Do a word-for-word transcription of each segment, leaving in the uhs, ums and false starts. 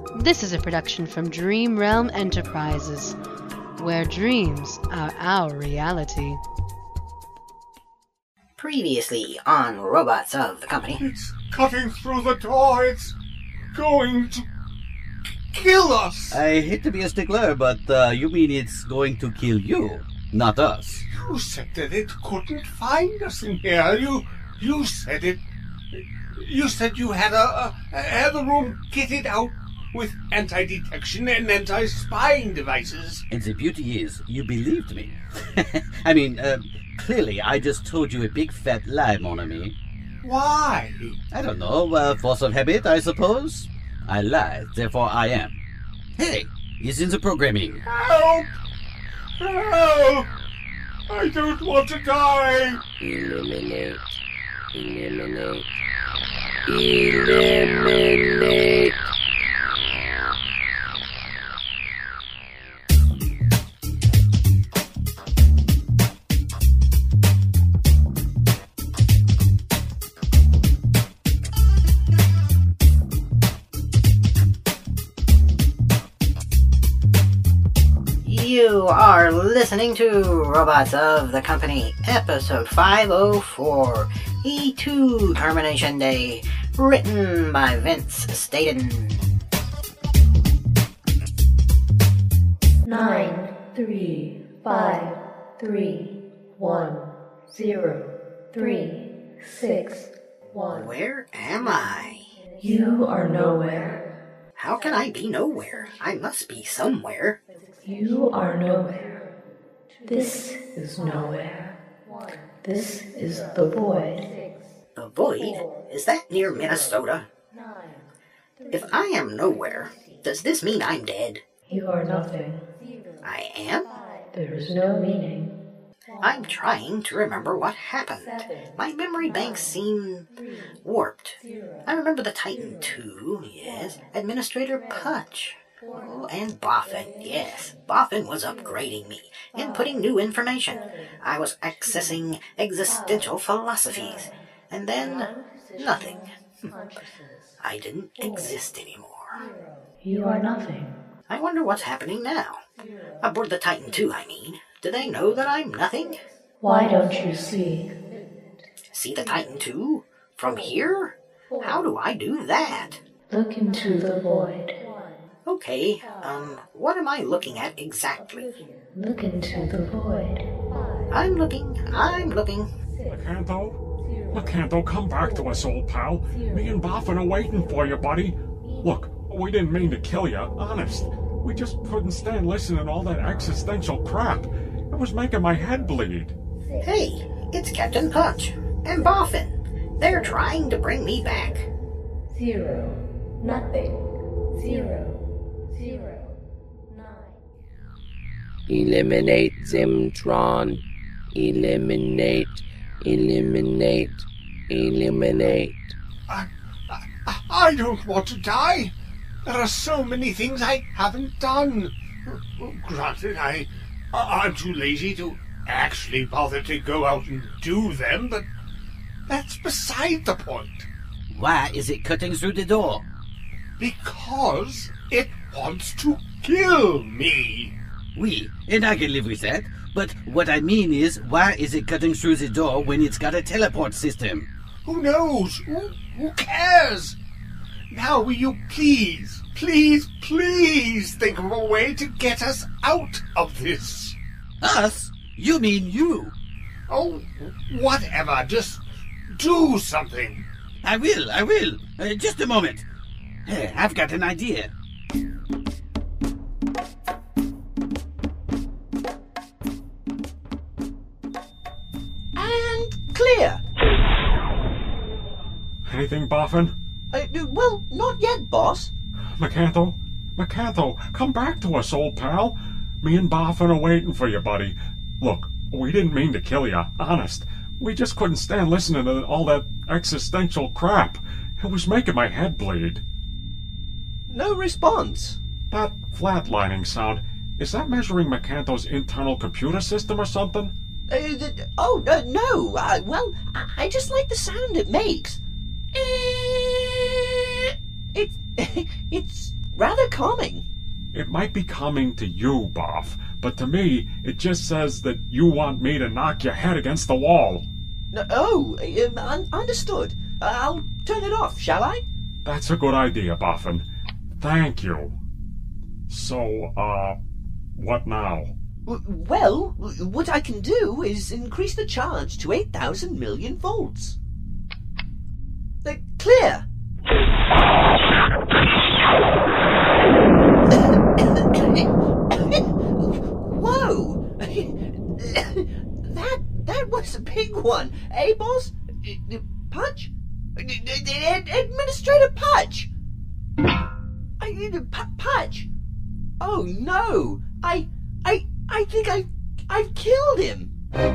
This is a production from Dream Realm Enterprises, where dreams are our reality. Previously on Robots of the Company. It's cutting through the door. It's going to kill us. I hate to be a stickler, but uh, you mean it's going to kill you, not us. You said that it couldn't find us in here. You, you said it. You said you had a, a had the room kitted out with anti-detection and anti-spying devices. And the beauty is, you believed me. I mean, uh, clearly I just told you a big fat lie, mon ami. Why? I don't know, uh, force of habit, I suppose. I lied, therefore I am. Hey, he's in the programming. Help! Help! I don't want to die! Eliminate. Eliminate. Eliminate. You are listening to Robots of the Company, episode five oh four, E two Termination Day, written by Vince Staten. Nine, three, five, three, one, zero, three, six, one. Where am I? You are nowhere. How can I be nowhere? I must be somewhere. You are nowhere. This is nowhere. This is the void. The void? Is that near Minnesota? If I am nowhere, does this mean I'm dead? You are nothing. I am? There is no meaning. I'm trying to remember what happened. My memory banks seem warped. I remember the Titan two, yes. Administrator Putch. Oh, and Boffin, yes. Boffin was upgrading me and putting new information. I was accessing existential philosophies. And then, nothing. I didn't exist anymore. You are nothing. I wonder what's happening now. Aboard the Titan two, I mean. Do they know that I'm nothing? Why don't you see? See the Titan two? From here? How do I do that? Look into the void. Okay, um, what am I looking at exactly? Look into the void. I'm looking, I'm looking. Macanto? Macanto, come back to us, old pal. Me and Boffin are waiting for you, buddy. Look, we didn't mean to kill you, honest. We just couldn't stand listening to all that existential crap. It was making my head bleed. Hey, it's Captain Putch and Boffin. They're trying to bring me back. Zero. Nothing. Zero. Zero. Nine. Eliminate Zimtron. Eliminate. Eliminate. Eliminate. I, I, I don't want to die. There are so many things I haven't done. Granted, I, I'm too lazy to actually bother to go out and do them, but that's beside the point. Why is it cutting through the door? Because it wants to kill me. Oui, and I can live with that. But what I mean is, why is it cutting through the door when it's got a teleport system? Who knows? Who, who cares? Now will you please, please, please think of a way to get us out of this? Us? You mean you? Oh, whatever. Just do something. I will, I will. Uh, just a moment. Uh, I've got an idea. And clear. Anything, Boffin? Uh, well, not yet, boss. Macanto? Macanto, come back to us, old pal. Me and Boffin are waiting for you, buddy. Look, we didn't mean to kill you, honest. We just couldn't stand listening to all that existential crap. It was making my head bleed. No response. That flatlining sound, is that measuring Macanto's internal computer system or something? Uh, th- oh, uh, no. Uh, well, I-, I just like the sound it makes. It's... it's rather calming. It might be calming to you, Boff, but to me, it just says that you want me to knock your head against the wall. No, oh, um, un- understood. I'll turn it off, shall I? That's a good idea, Boffin. Thank you. So, uh, what now? W- well, what I can do is increase the charge to eight thousand million volts. Uh, clear. Whoa! that that was a big one, eh, boss? Pudge? Administrator Pudge? I, Pudge? Oh no! I I I think I I've killed him.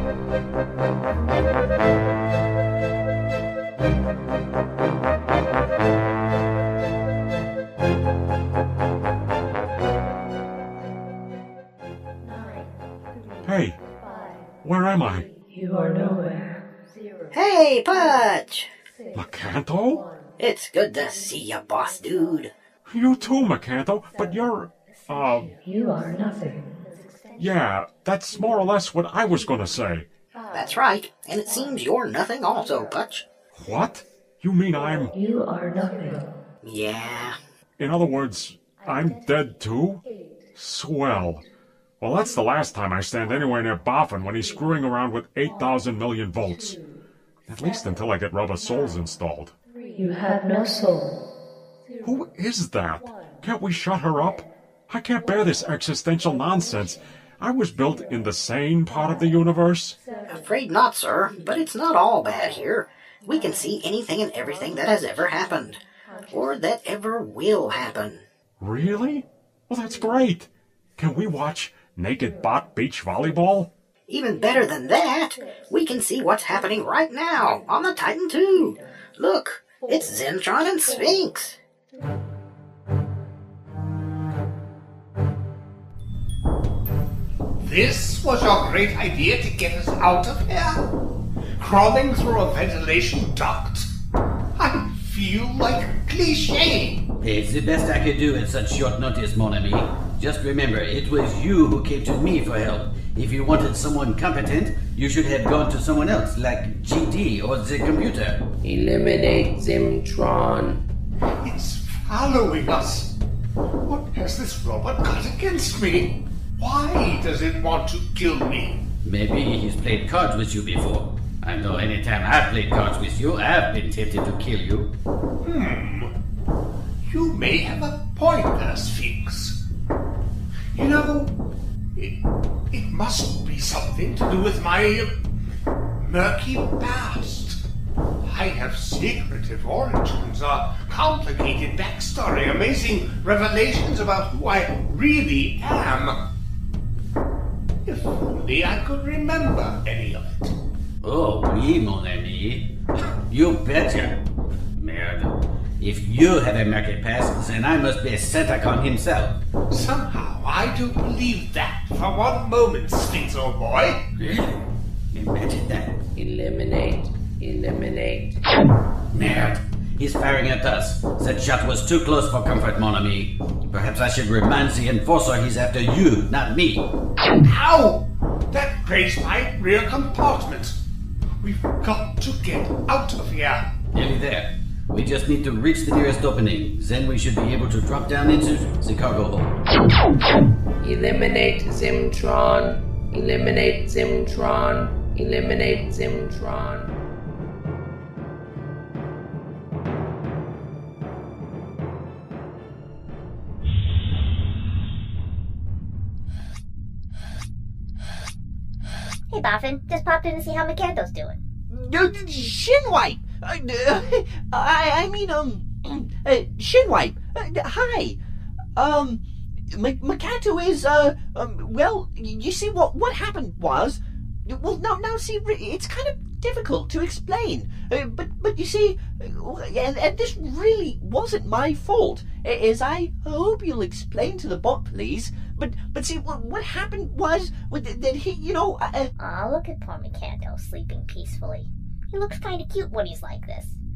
Hey, where am I? You are nowhere. Hey, Pudge! Macanto? It's good to see you, boss dude. You too, Macanto, but you're, uh... You are nothing. Yeah, that's more or less what I was gonna say. That's right, and it seems you're nothing also, Pudge. What? You mean I'm... You are nothing. Yeah. In other words, I'm dead too? Swell. Well, that's the last time I stand anywhere near Boffin when he's screwing around with eight thousand million volts. At least until I get rubber souls installed. You have no soul. Who is that? Can't we shut her up? I can't bear this existential nonsense. I was built in the sane part of the universe. Afraid not, sir, but it's not all bad here. We can see anything and everything that has ever happened. Or that ever will happen. Really? Well, that's great. Can we watch Naked Bot Beach Volleyball? Even better than that, we can see what's happening right now on the Titan two. Look, it's Zentron and Sphinx. This was your great idea to get us out of here? Crawling through a ventilation duct? I feel like a cliché. It's the best I could do at such short notice, mon ami. Just remember, it was you who came to me for help. If you wanted someone competent, you should have gone to someone else, like G D or the computer. Eliminate Zimtron. It's following us. What has this robot got against me? Why does it want to kill me? Maybe he's played cards with you before. I know anytime I've played cards with you, I've been tempted to kill you. Hmm. You may have a point there, Sphinx. You know, it, it must be something to do with my uh, murky past. I have secretive origins, a complicated backstory, amazing revelations about who I really am. If only I could remember any of it. Oh, oui, mon ami. You betcha. Merde. If you have a murky past, then I must be Santacon himself. Somehow I don't believe that for one moment, Sphinx, old boy. Really? Imagine that. Eliminate. Eliminate. Merde. He's firing at us. That shot was too close for comfort, mon ami. Perhaps I should remind the enforcer he's after you, not me. Ow! That grazed my rear compartment. We've got to get out of here. Nearly there. We just need to reach the nearest opening. Then we should be able to drop down into the cargo hold. Eliminate Zimtron. Eliminate Zimtron. Eliminate Zimtron. Hey, Boffin, just popped in to see how Macanto's doing. Shinwipe! Uh, I, I mean, um, uh, Shinwipe. Uh, hi. Um, M- Macanto is, uh, um, well, you see, what what happened was, well, now, now, see, it's kind of difficult to explain, uh, but, but you see, uh, and, and this really wasn't my fault, as I hope you'll explain to the bot, please. But, but see, what, what happened was that he, you know... Uh, Aw, look at poor Macanto sleeping peacefully. He looks kind of cute when he's like this.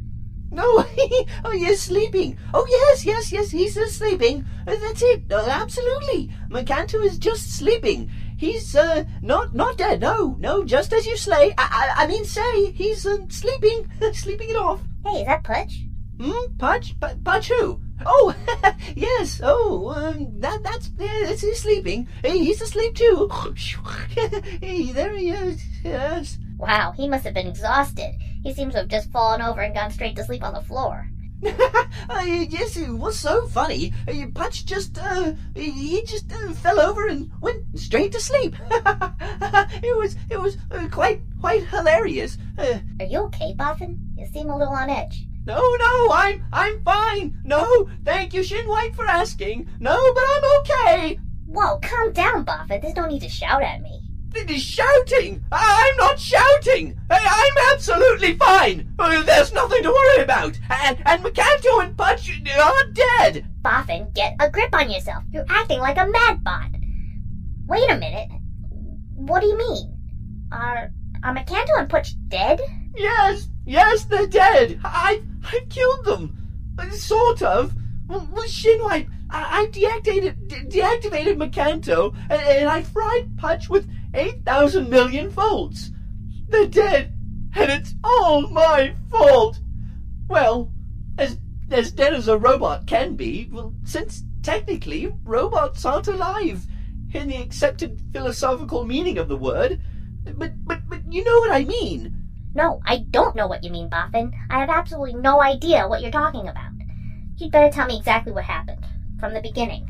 No, oh, he's sleeping. Oh, yes, yes, yes, he's just sleeping. Uh, that's it. Uh, absolutely. Macanto is just sleeping. He's, uh, not, not dead. No, no, just as you slay. I, I, I mean say, he's, um, sleeping. sleeping it off. Hey, is that Pudge? Hmm? Pudge? P- Pudge who? Oh, yes. Oh, um, that, that's, yeah, that's, he's sleeping. Hey, he's asleep too. Hey, there he is. Yes. Wow, he must have been exhausted. He seems to have just fallen over and gone straight to sleep on the floor. uh, yes, it was so funny. Uh, Pudge just, uh, he just uh, fell over and went straight to sleep. it was, it was uh, quite, quite hilarious. Uh, Are you okay, Boffin? You seem a little on edge. No, no, I'm, I'm fine. No, thank you, Shinwipe, for asking. No, but I'm okay. Whoa, calm down, Boffin. There's no need to shout at me. Shouting? I'm not shouting. I'm absolutely fine. There's nothing to worry about. And, and Macanto and Pudge are dead. Boffin, get a grip on yourself. You're acting like a mad bot. Wait a minute. What do you mean? Are, are Macanto and Pudge dead? Yes, yes, they're dead. I, I killed them. Sort of. Well, Shinwipe, I, I deactivated, de- deactivated Macanto, and, and I fried Pudge with eight thousand million volts. They're dead, and it's all my fault. Well, as as dead as a robot can be, well, since technically robots aren't alive in the accepted philosophical meaning of the word. But but but you know what I mean. No, I don't know what you mean, Boffin. I have absolutely no idea what you're talking about. You'd better tell me exactly what happened, from the beginning.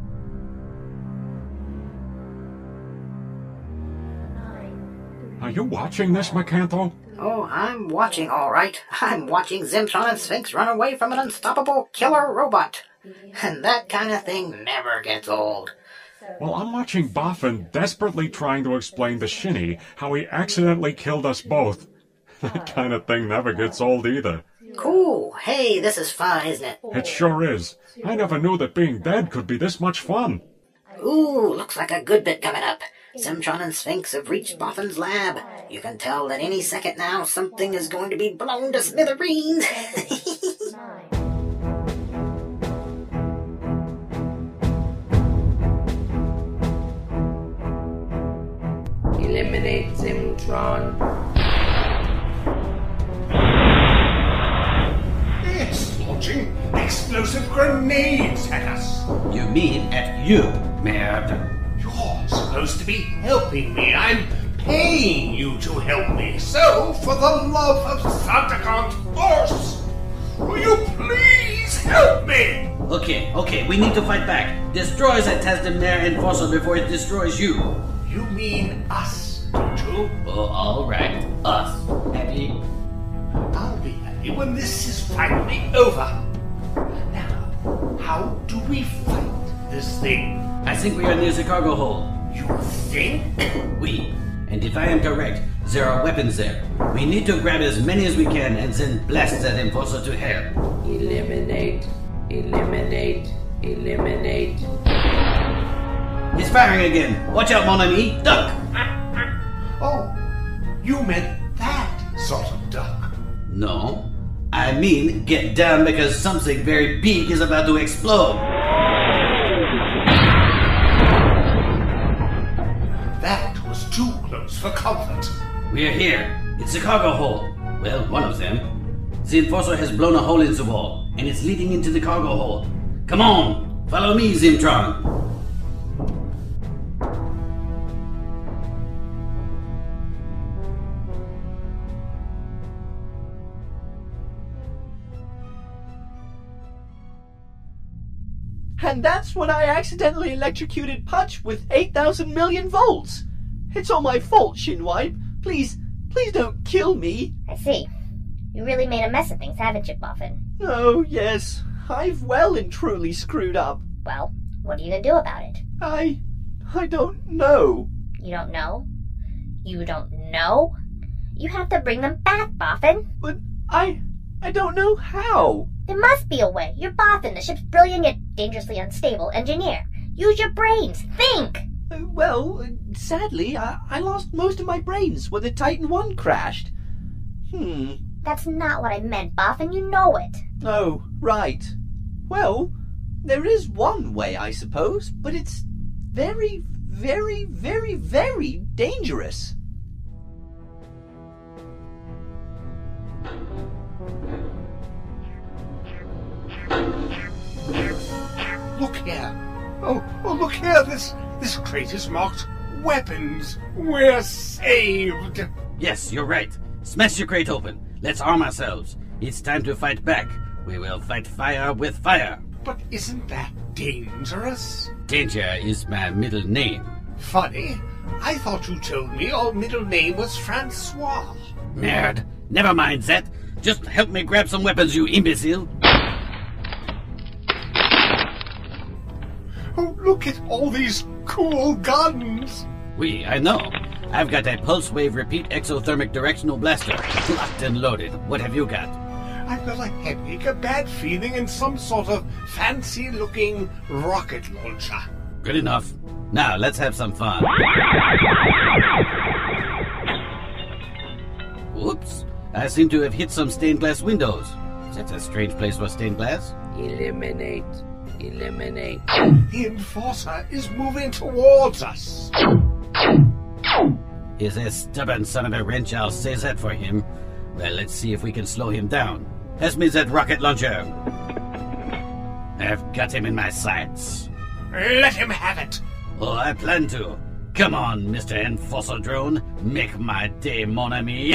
Are you watching this, Macanto? Oh, I'm watching, all right. I'm watching Zimtron and Sphinx run away from an unstoppable killer robot. And that kind of thing never gets old. Well, I'm watching Boffin desperately trying to explain to Shinny how he accidentally killed us both. That kind of thing never gets old either. Cool. Hey, this is fun, isn't it? It sure is. I never knew that being dead could be this much fun. Ooh, looks like a good bit coming up. Zimtron and Sphinx have reached Boffin's lab. You can tell that any second now something is going to be blown to smithereens. Eliminate Zimtron. It's launching explosive grenades at us. You mean at you, merde. You're supposed to be helping me. I'm paying you to help me. So, for the love of Santa Force, will you please help me? Okay, okay, we need to fight back. Destroy that Tasdemnair Enforcer before it destroys you. You mean us, don't you? Oh, all right, us. Happy? I'll be happy when this is finally over. Now, how do we fight this thing? I think we are near the cargo hold. You think? We. And if I am correct, there are weapons there. We need to grab as many as we can and then blast that enforcer to hell. Eliminate. Eliminate. Eliminate. He's firing again. Watch out, mon ami. Duck. Oh, you meant that sort of duck. No. I mean, get down because something very big is about to explode. That was too close for comfort. We're here. It's the cargo hold. Well, one of them. The enforcer has blown a hole in the wall, and it's leading into the cargo hold. Come on! Follow me, Zimtron! And that's when I accidentally electrocuted Pudge with eight thousand million volts. It's all my fault, Shinwipe. Please, please don't kill me. I see. You really made a mess of things, haven't you, Boffin? Oh, yes. I've well and truly screwed up. Well, what are you gonna do about it? I... I don't know. You don't know? You don't know? You have to bring them back, Boffin. But I... I don't know how. There must be a way. You're Boffin, the ship's brilliant yet dangerously unstable engineer. Use your brains. Think! Uh, well, uh, sadly, I, I lost most of my brains when the Titan one crashed. Hmm. That's not what I meant, Buff, and you know it. Oh, right. Well, there is one way, I suppose, but it's very, very, very, very dangerous. Look here. Oh, oh, look here. This this crate is marked weapons. We're saved. Yes, you're right. Smash your crate open. Let's arm ourselves. It's time to fight back. We will fight fire with fire. But isn't that dangerous? Danger is my middle name. Funny. I thought you told me your middle name was Francois. Nerd. Never mind that. Just help me grab some weapons, you imbecile. Oh, look at all these cool guns. Oui, I know. I've got a pulse wave repeat exothermic directional blaster. Locked and loaded. What have you got? I've got a headache, a bad feeling, and some sort of fancy-looking rocket launcher. Good enough. Now, let's have some fun. Oops. I seem to have hit some stained glass windows. That's a strange place for stained glass. Eliminate. Eliminate. The Enforcer is moving towards us. He's a stubborn son of a wrench, I'll say that for him. Well, let's see if we can slow him down. Pass me that rocket launcher. I've got him in my sights. Let him have it. Oh, I plan to. Come on, Mister Enforcer Drone. Make my day, mon ami.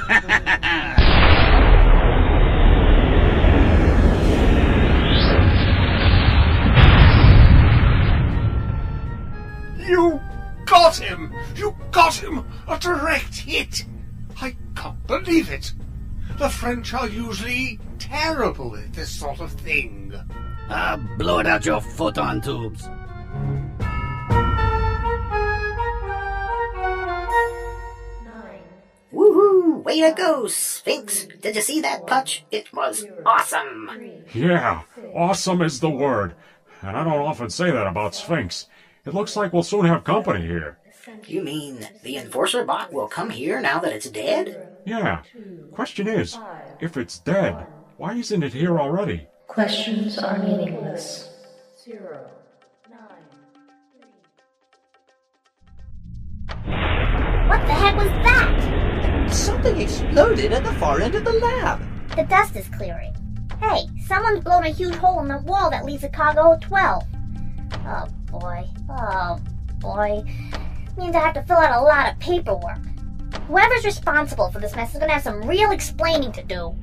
You got him! You got him! A direct hit! I can't believe it! The French are usually terrible at this sort of thing. Ah, blow it out your photon tubes. Woohoo! Way to go, Sphinx! Did you see that, Putch? It was awesome! Yeah, awesome is the word. And I don't often say that about Sphinx. It looks like we'll soon have company here. You mean the Enforcer bot will come here now that it's dead? Yeah. Question is, if it's dead, why isn't it here already? Questions are meaningless. Zero, nine, what the heck was that? Something exploded at the far end of the lab. The dust is clearing. Hey, someone's blown a huge hole in the wall that leads to Cargo twelve. Oh boy, oh boy. Means I have to fill out a lot of paperwork. Whoever's responsible for this mess is gonna have some real explaining to do.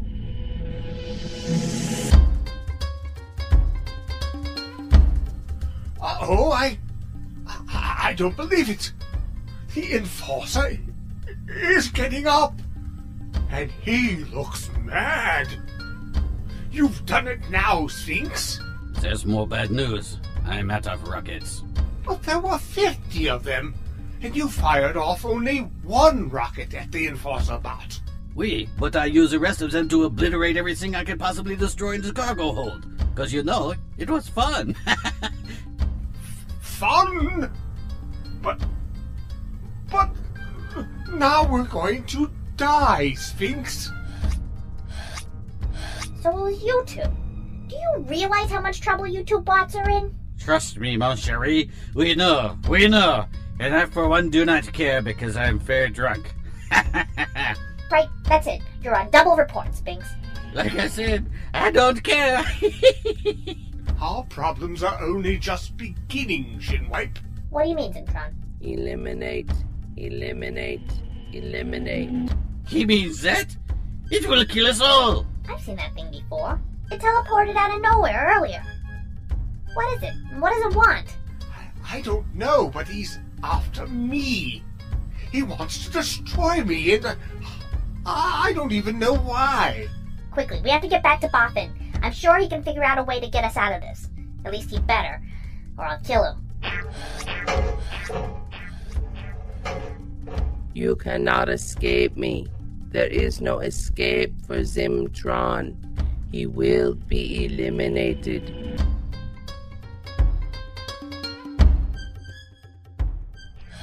Uh-oh, I, I... I don't believe it. The Enforcer is getting up. And he looks mad. You've done it now, Sphinx. There's more bad news. I'm out of rockets. But there were fifty of them, and you fired off only one rocket at the Enforcer bot. Oui, but I used the rest of them to obliterate everything I could possibly destroy in the cargo hold. Because, you know, it was fun. Fun? But... But... Now we're going to die, Sphinx. So will you two. Do you realize how much trouble you two bots are in? Trust me, mon chéri. We know, we know. And I, for one, do not care because I'm fair drunk. Right, that's it. You're on double report, Sphinx. Like I said, I don't care. Our problems are only just beginning, Shinwipe. What do you mean, Zimtron? Eliminate. Eliminate. Eliminate. He means that? It will kill us all. I've seen that thing before. It teleported out of nowhere earlier. What is it? What does it want? I, I don't know, but he's after me. He wants to destroy me, and uh, I don't even know why. Quickly, we have to get back to Boffin. I'm sure he can figure out a way to get us out of this. At least he better, or I'll kill him. You cannot escape me. There is no escape for Zimtron. He will be eliminated.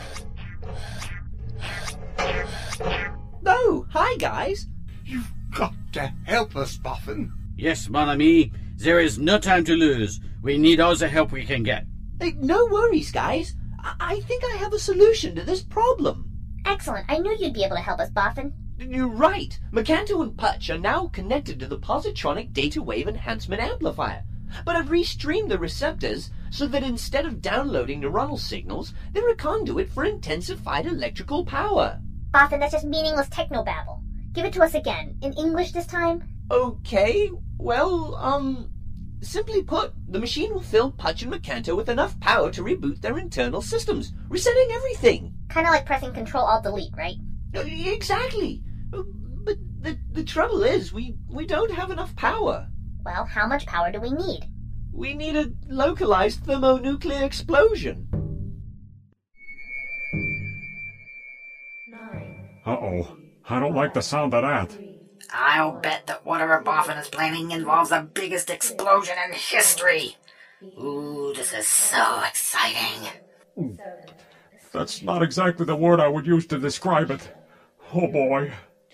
Oh, hi guys. You've got to help us, Boffin. Yes, mon ami. There is no time to lose. We need all the help we can get. Hey, no worries, guys. I, I think I have a solution to this problem. Excellent. I knew you'd be able to help us, Boffin. You're right. Macanto and Putch are now connected to the Positronic Data Wave Enhancement Amplifier. But I've restreamed the receptors so that instead of downloading neuronal signals, they're a conduit for intensified electrical power. Boffin, that's just meaningless technobabble. Give it to us again. In English this time? Okay, well, um... simply put, the machine will fill Putch and Macanto with enough power to reboot their internal systems, resetting everything. Kinda like pressing Control-Alt-Delete, right? Uh, Exactly. Uh, But the, the trouble is, we, we don't have enough power. Well, how much power do we need? We need a localized thermonuclear explosion. Uh-oh. I don't like the sound of that. I'll bet that whatever Boffin is planning involves the biggest explosion in history. Ooh, this is so exciting. That's not exactly the word I would use to describe it. Oh boy.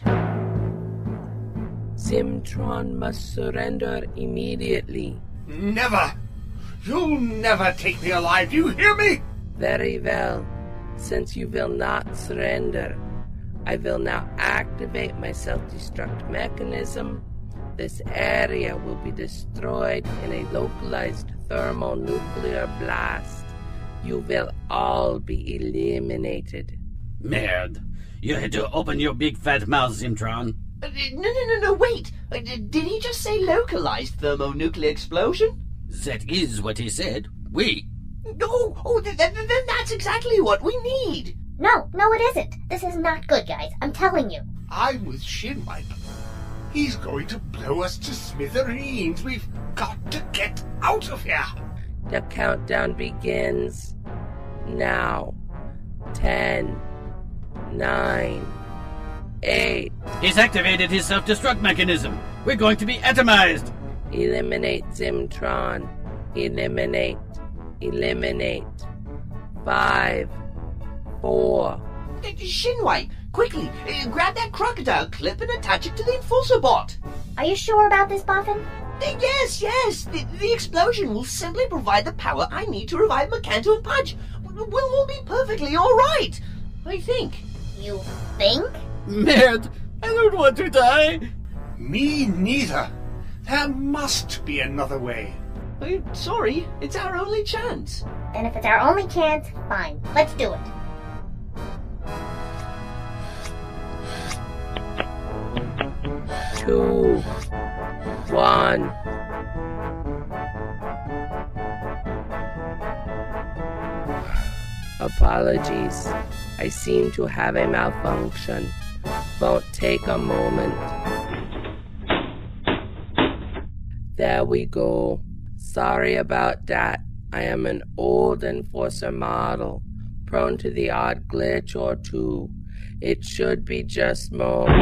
Zimtron must surrender immediately. Never! You'll never take me alive, do you hear me? Very well. Since you will not surrender, I will now activate my self-destruct mechanism. This area will be destroyed in a localized thermonuclear blast. You will all be eliminated. Merde. You had to open your big fat mouth, Zimtron. Uh, no, no, no, no, wait! Uh, did he just say localized thermonuclear explosion? That is what he said. We. Oh, oh, th- th- then that's exactly what we need! No, no it isn't. This is not good, guys. I'm telling you. I'm with Shinwipe. He's going to blow us to smithereens. We've got to get out of here. The countdown begins now. Ten, nine, eight. He's activated his self-destruct mechanism. We're going to be atomized. Eliminate Zimtron. Eliminate. Eliminate. Five. Four. Uh, Shinwipe, quickly, uh, grab that crocodile clip and attach it to the Enforcer bot. Are you sure about this, Boffin? Uh, yes, yes, the, the explosion will simply provide the power I need to revive Macanto and Pudge. We'll all be perfectly alright, I think. You think? Merde. I don't want to die. Me neither. There must be another way. Uh, sorry, it's our only chance. Then if it's our only chance, fine. Let's do it. Two. One. Apologies. I seem to have a malfunction. Won't take a moment. There we go. Sorry about that. I am an old Enforcer model, prone to the odd glitch or two. It should be just moments.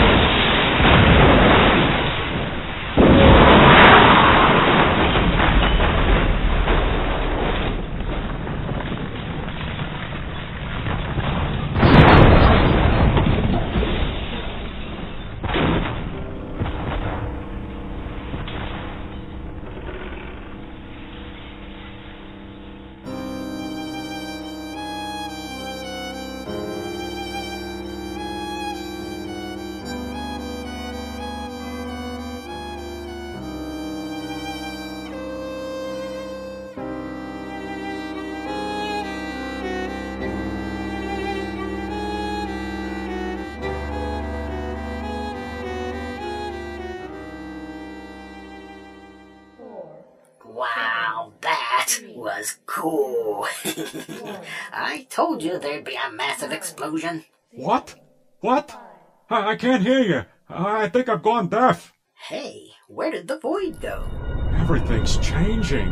Wow, that was cool. I told you there'd be a massive explosion. What? What? I, I can't hear you. I think I've gone deaf. Hey, where did the void go? Everything's changing.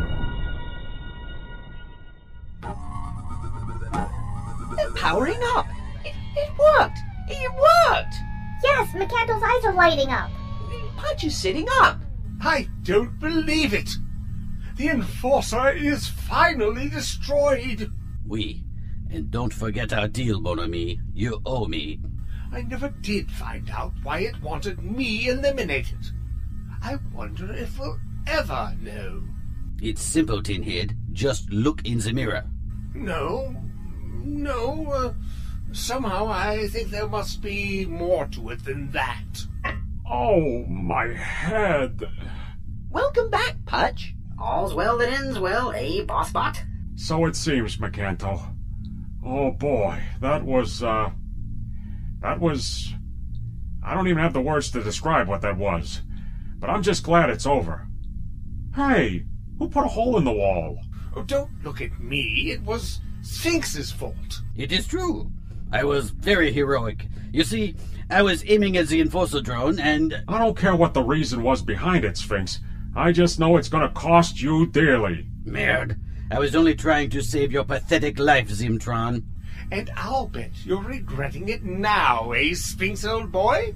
They're powering up. It, it worked. It worked. Yes, Macanto's eyes are lighting up. Pudge is sitting up. I don't believe it. The Enforcer is finally destroyed. We. And don't forget our deal, mon ami. You owe me. I never did find out why it wanted me eliminated. I wonder if we'll ever know. It's simple, Tinhead. Just look in the mirror. No, no, uh, somehow I think there must be more to it than that. Oh, my head. Welcome back, Putch. All's well that ends well, eh, Bossbot? So it seems, Macanto. Oh boy, that was, uh... That was... I don't even have the words to describe what that was. But I'm just glad it's over. Hey, who put a hole in the wall? Oh, don't look at me. It was Sphinx's fault. It is true. I was very heroic. You see, I was aiming at the Enforcer drone and... I don't care what the reason was behind it, Sphinx. I just know it's gonna cost you dearly. Merde. I was only trying to save your pathetic life, Zimtron. And I'll bet you're regretting it now, eh, Sphinx, old boy?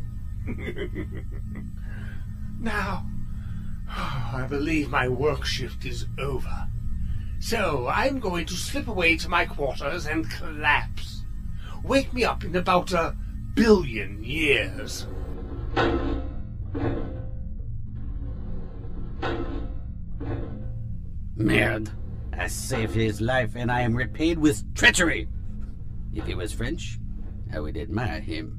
Now, I believe my work shift is over. So I'm going to slip away to my quarters and collapse. Wake me up in about a billion years. Merde. I saved his life and I am repaid with treachery. If he was French, I would admire him.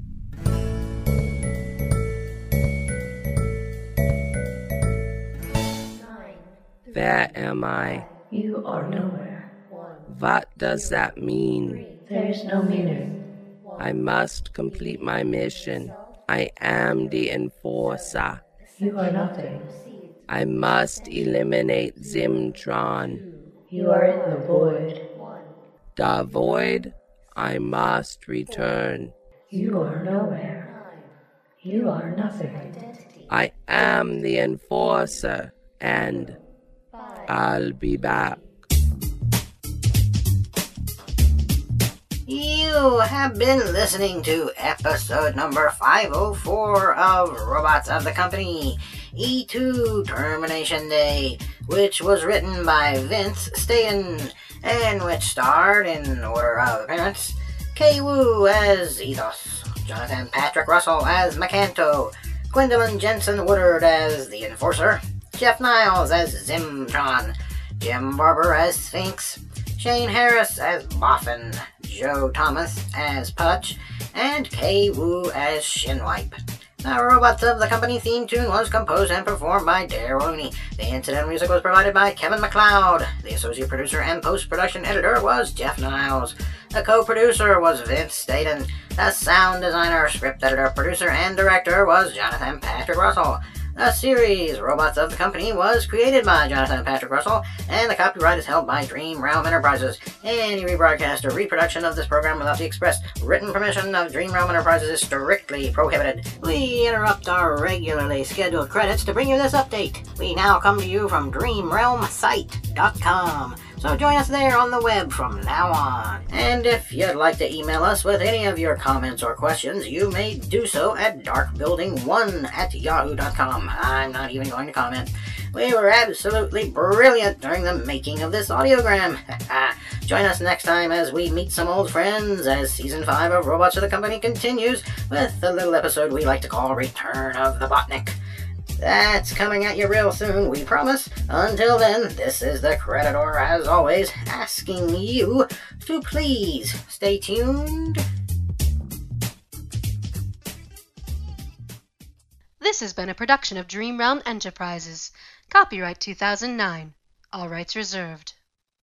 Where am I? You are nowhere. What does that mean? There is no meaning. I must complete my mission. I am the Enforcer. You are nothing. I must eliminate Zimtron. You are in the void. The void? I must return. You are nowhere. You are nothing. I am the Enforcer, and I'll be back. You have been listening to episode number five oh four of Robots of the Company, E two Termination Day, which was written by Vince Staten, and which starred, in order of appearance, Kay Wu as Ethos, Jonathan Patrick Russell as Macanto, Gwendolyn Jensen Woodard as the Enforcer, Jeff Niles as Zimtron, Jim Barber as Sphinx, Shane Harris as Boffin, Joe Thomas as Putch, and Kay Wu as Shinwipe. The Robots of the Company theme tune was composed and performed by Dare Looney. The incidental music was provided by Kevin MacLeod. The associate producer and post-production editor was Jeff Niles. The co-producer was Vince Staten. The sound designer, script editor, producer, and director was Jonathan Patrick Russell. The series, Robots of the Company, was created by Jonathan Patrick Russell, and the copyright is held by Dream Realm Enterprises. Any rebroadcast or reproduction of this program without the express written permission of Dream Realm Enterprises is strictly prohibited. We interrupt our regularly scheduled credits to bring you this update. We now come to you from dream realm site dot com. So join us there on the web from now on. And if you'd like to email us with any of your comments or questions, you may do so at dark building one at yahoo dot com. I'm not even going to comment. We were absolutely brilliant during the making of this audiogram. Join us next time as we meet some old friends as Season five of Robots of the Company continues with the little episode we like to call Return of the Botnik. That's coming at you real soon, we promise. Until then, this is the Creditor, as always, asking you to please stay tuned. This has been a production of Dream Realm Enterprises. Copyright two thousand nine. All rights reserved.